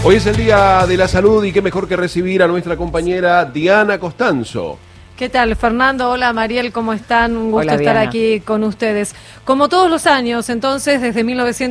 Hoy es el Día de la Salud y qué mejor que recibir a nuestra compañera Diana Costanzo. ¿Qué tal, Fernando? Hola, Mariel, ¿cómo están? Un gusto estar Diana. aquí con ustedes. Como todos los años, entonces, desde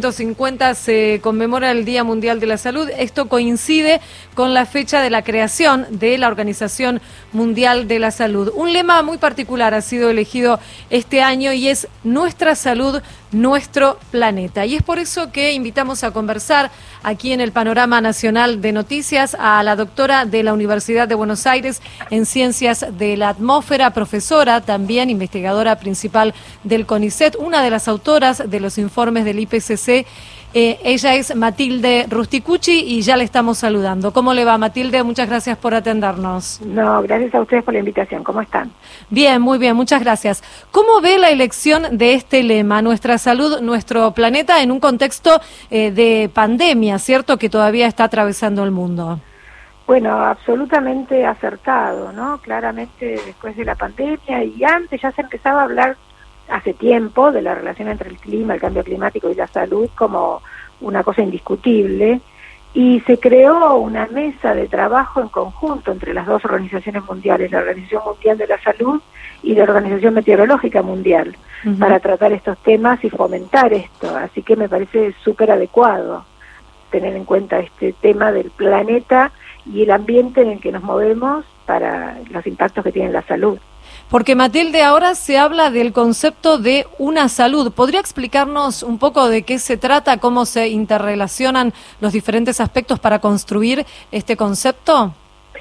1950 se conmemora el Día Mundial de la Salud. Esto coincide con la fecha de la creación de la Organización Mundial de la Salud. Un lema muy particular ha sido elegido este año y es Nuestra Salud, Nuestro Planeta. Y es por eso que invitamos a conversar aquí en el Panorama Nacional de Noticias a la doctora de la Universidad de Buenos Aires en Ciencias de la Atmósfera, profesora, también investigadora principal del CONICET, una de las autoras de los informes del IPCC. Ella es Matilde Rusticucci y ya le estamos saludando. ¿Cómo le va, Matilde? Muchas gracias por atendernos. No, gracias a ustedes por la invitación. ¿Cómo están? Bien, muy bien, muchas gracias. ¿Cómo ve la elección de este lema, Nuestra Salud, Nuestro Planeta, en un contexto de pandemia, cierto, que todavía está atravesando el mundo? Bueno, absolutamente acertado, ¿no? Claramente después de la pandemia y antes ya se empezaba a hablar hace tiempo de la relación entre el clima, el cambio climático y la salud como una cosa indiscutible, y se creó una mesa de trabajo en conjunto entre las dos organizaciones mundiales, la Organización Mundial de la Salud y la Organización Meteorológica Mundial, para tratar estos temas y fomentar esto. Así que me parece súper adecuado tener en cuenta este tema del planeta y el ambiente en el que nos movemos para los impactos que tiene la salud. Porque, Matilde, ahora se habla del concepto de una salud. ¿Podría explicarnos un poco de qué se trata, cómo se interrelacionan los diferentes aspectos para construir este concepto?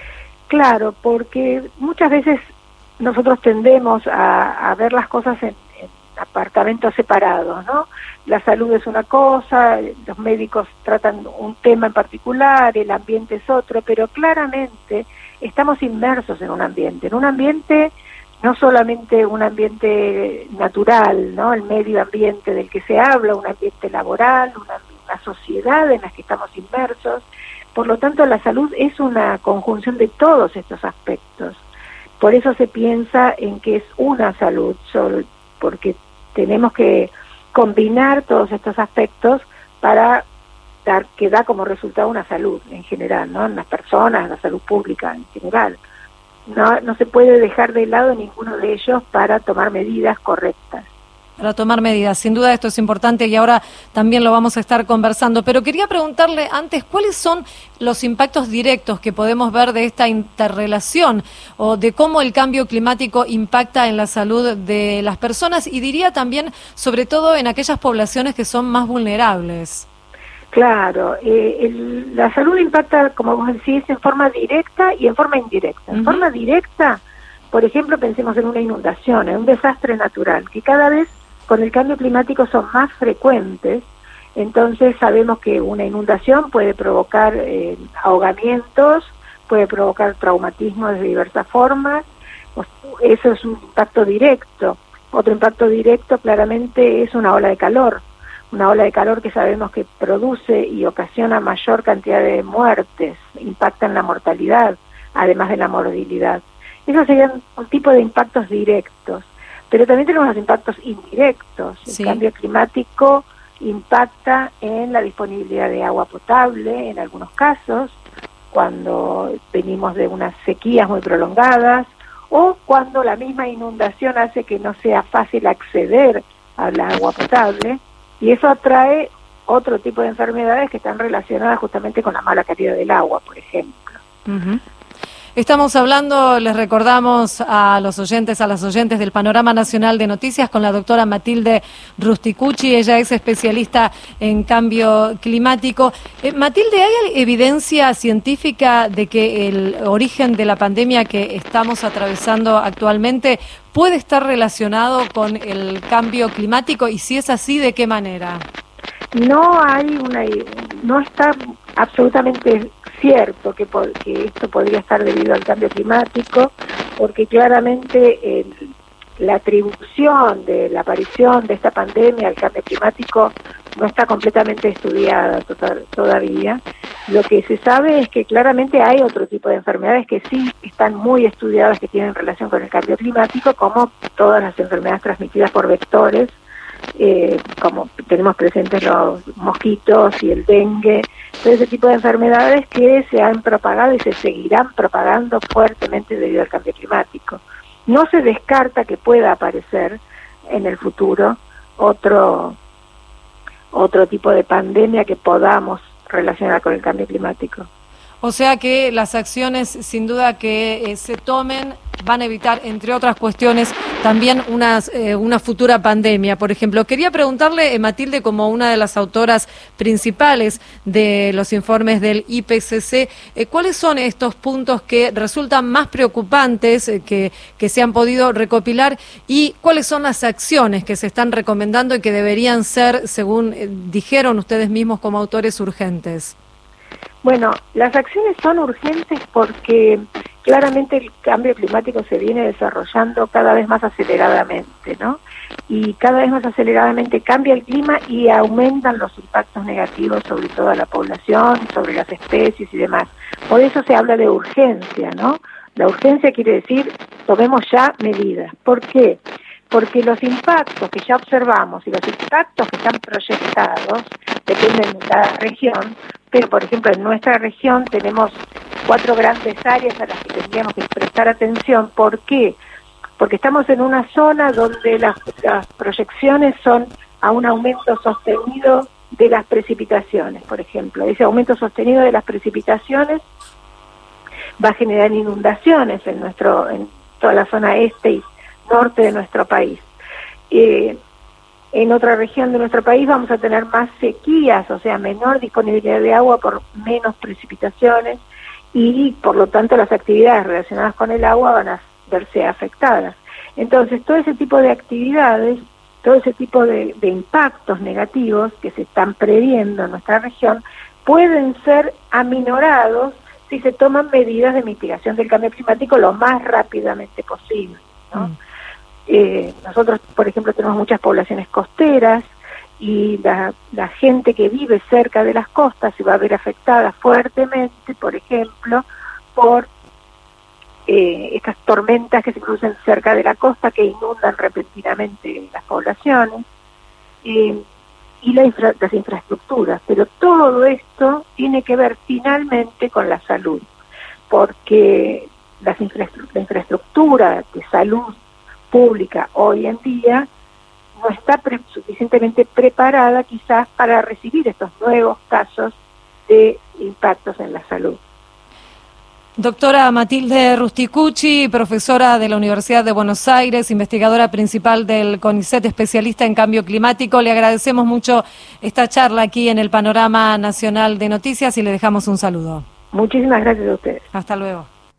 Claro, porque muchas veces nosotros tendemos a ver las cosas en apartamentos separados, ¿no? La salud es una cosa, los médicos tratan un tema en particular, el ambiente es otro, pero claramente estamos inmersos en un ambiente no solamente un ambiente natural, ¿no? El medio ambiente del que se habla, un ambiente laboral, una sociedad en la que estamos inmersos. Por lo tanto, la salud es una conjunción de todos estos aspectos. Por eso se piensa en que es una salud, porque tenemos que combinar todos estos aspectos para que da como resultado una salud en general, ¿no? En las personas, la salud pública en general. No se puede dejar de lado ninguno de ellos para tomar medidas correctas. Para tomar medidas, sin duda esto es importante y ahora también lo vamos a estar conversando. Pero quería preguntarle antes, ¿cuáles son los impactos directos que podemos ver de esta interrelación o de cómo el cambio climático impacta en la salud de las personas y diría también, sobre todo, en aquellas poblaciones que son más vulnerables? Claro, la salud impacta, como vos decís, en forma directa y en forma indirecta. En forma directa, por ejemplo, pensemos en una inundación, en un desastre natural, que cada vez con el cambio climático son más frecuentes. Entonces sabemos que una inundación puede provocar ahogamientos, puede provocar traumatismos de diversas formas. Eso es un impacto directo. Otro impacto directo claramente es una ola de calor. Una ola de calor que sabemos que produce y ocasiona mayor cantidad de muertes, impacta en la mortalidad, además de la morbilidad. Esos serían un tipo de impactos directos. Pero también tenemos los impactos indirectos. Sí. El cambio climático impacta en la disponibilidad de agua potable, en algunos casos, cuando venimos de unas sequías muy prolongadas, o cuando la misma inundación hace que no sea fácil acceder al agua potable. Y eso atrae otro tipo de enfermedades que están relacionadas justamente con la mala calidad del agua, por ejemplo. Estamos hablando, les recordamos a los oyentes, a las oyentes del Panorama Nacional de Noticias con la doctora Matilde Rusticucci. Ella es especialista en cambio climático. Matilde, ¿hay evidencia científica de que el origen de la pandemia que estamos atravesando actualmente puede estar relacionado con el cambio climático? Y si es así, ¿de qué manera? No está absolutamente cierto que esto podría estar debido al cambio climático, porque claramente la atribución de la aparición de esta pandemia al cambio climático no está completamente estudiada todavía. Lo que se sabe es que claramente hay otro tipo de enfermedades que sí están muy estudiadas, que tienen relación con el cambio climático, como todas las enfermedades transmitidas por vectores, como tenemos presentes los mosquitos y el dengue, todo ese tipo de enfermedades que se han propagado y se seguirán propagando fuertemente debido al cambio climático. No se descarta que pueda aparecer en el futuro otro tipo de pandemia que podamos relacionar con el cambio climático. O sea que las acciones, sin duda, que se tomen van a evitar, entre otras cuestiones, también una futura pandemia. Por ejemplo, quería preguntarle, Matilde, como una de las autoras principales de los informes del IPCC, ¿cuáles son estos puntos que resultan más preocupantes que se han podido recopilar y cuáles son las acciones que se están recomendando y que deberían ser, según dijeron ustedes mismos como autores, urgentes? Bueno, las acciones son urgentes porque claramente el cambio climático se viene desarrollando cada vez más aceleradamente, ¿no? Y cada vez más aceleradamente cambia el clima y aumentan los impactos negativos sobre toda la población, sobre las especies y demás. Por eso se habla de urgencia, ¿no? La urgencia quiere decir, tomemos ya medidas. ¿Por qué? Porque los impactos que ya observamos y los impactos que están proyectados dependen de cada región, pero por ejemplo en nuestra región tenemos 4 grandes áreas a las que tendríamos que prestar atención. ¿Por qué? Porque estamos en una zona donde las proyecciones son a un aumento sostenido de las precipitaciones, por ejemplo. Ese aumento sostenido de las precipitaciones va a generar inundaciones en toda la zona este y norte de nuestro país. En otra región de nuestro país vamos a tener más sequías, o sea, menor disponibilidad de agua por menos precipitaciones y por lo tanto las actividades relacionadas con el agua van a verse afectadas. Entonces, todo ese tipo de actividades, todo ese tipo de impactos negativos que se están previendo en nuestra región pueden ser aminorados si se toman medidas de mitigación del cambio climático lo más rápidamente posible, ¿no? Nosotros, por ejemplo, tenemos muchas poblaciones costeras y la gente que vive cerca de las costas se va a ver afectada fuertemente, por ejemplo, por estas tormentas que se producen cerca de la costa que inundan repentinamente las poblaciones y las infraestructuras. Pero todo esto tiene que ver finalmente con la salud, porque la infraestructura de salud pública hoy en día no está suficientemente preparada quizás para recibir estos nuevos casos de impactos en la salud. Doctora Matilde Rusticucci, profesora de la Universidad de Buenos Aires, investigadora principal del CONICET, especialista en cambio climático, le agradecemos mucho esta charla aquí en el Panorama Nacional de Noticias y le dejamos un saludo. Muchísimas gracias a ustedes. Hasta luego.